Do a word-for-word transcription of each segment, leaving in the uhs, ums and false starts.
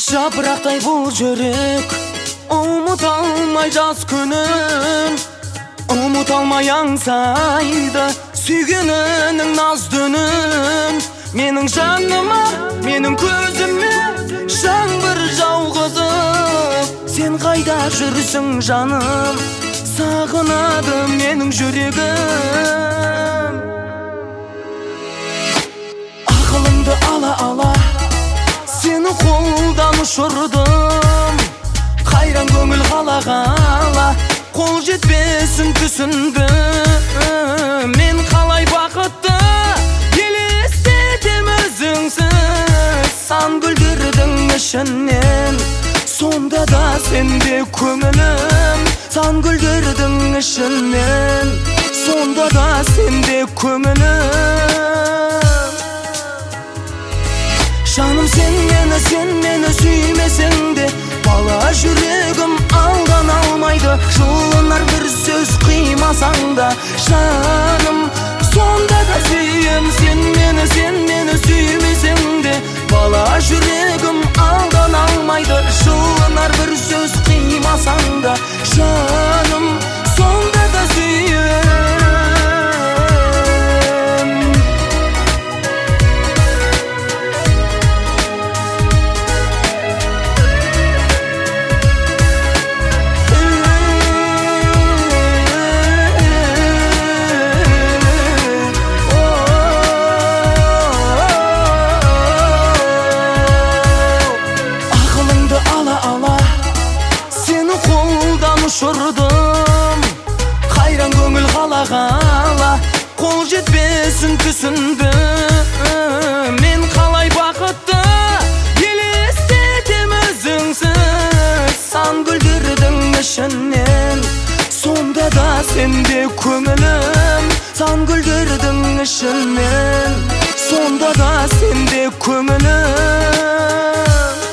Жапырақтай бұл жүрек, ұмыта алмай жаз күнін, ұмыта алмай аңсайды сүйгенінің назды үнін. Менің жаныма, менің көзіме жаңбыр жауғызып, сен қайда жүрсің жаным, сағынады менің жүрегім. Ақылымды ала-ала сені қолдан ұшырдым, қайран көңіл қала-қала қол жетпесін түсіндім. Мен қалай бақытты елестетем өзіңсіз, сан гүлдердің ішінен, сонда да сенде көңілім. Сан гүлдердің ішінен, сонда да сенде көңілім. Жаным сен мені, сен мені сүймесең де, бала жүрегім алдан алмайды. Жылынар бір сөз қимасаң да, жаным сонда да сүйем. Сен мені, сен мені сүймесең де, бала жүрегім алдан алмайды. Жылынар бір сөз қимасаң да, жаным сонда да сүйем. Ұшырдым, қайран көңіл қала-қала қол жетпесін түсіндім. Мен қалай бақытты елестетем өзіңсіз, сан гүлдердің ішінен, сонда да сенде көңілім. Сан гүлдердің ішінен, сонда да сенде көңілім.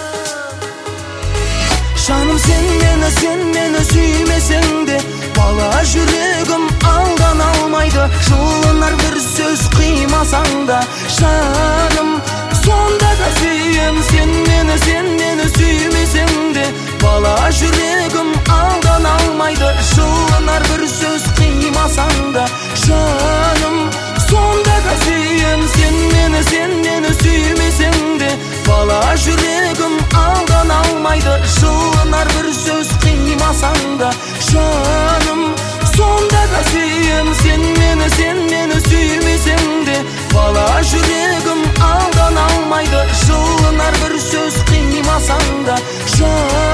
Жаным сен мені, сен мені сүймесең де, бала жүрегім алдан алмайды. Жылынар бір сөз қимасаң да, жаным сонда да сүйем. Сен мені, сен мені сүймесең де, бала жүрегім алдан алмайды. Жылынар бір сөз қимасаң да, жаным сонда да сүйем. Сен мені, сен мені сүймесең де, бала жүрегім алдан алмайды. Жылынар бір сөз қимасаң да, жаным сонда да сүйем. Сен мені, сен мені сүймесең де, бала жүрегім алдан алмайды. Жылынар бір сөз қимасаң да, жаным